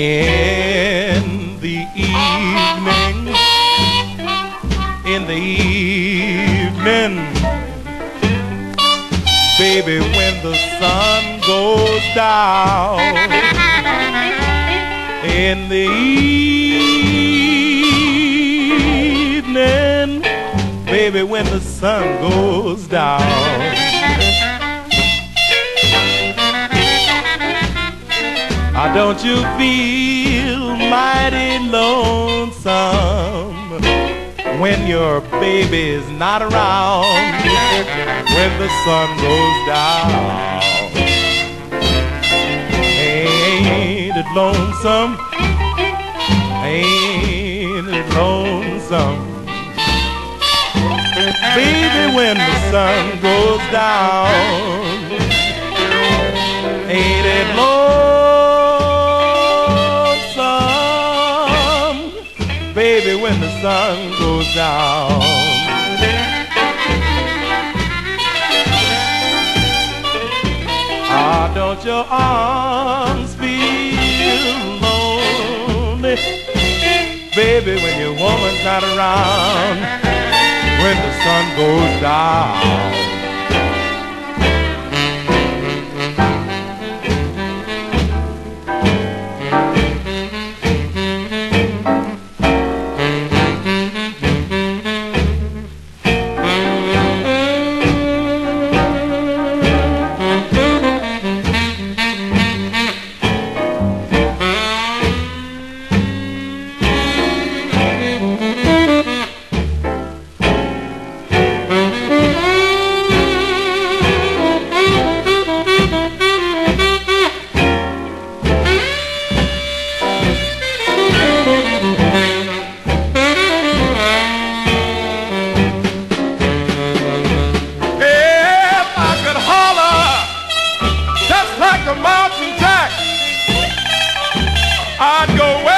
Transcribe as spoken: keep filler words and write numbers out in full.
In the evening, in the evening, baby, when the sun goes down, in the evening, baby, when the sun goes down, ah, don't you feel mighty lonesome when your baby's not around, when the sun goes down? Ain't it lonesome? Ain't it lonesome? Baby, when the sun goes down, ain't it lonesome? Baby, when the sun goes down. Ah, don't your arms feel lonely, baby, when your woman's not around, when the sun goes down? I'd go away.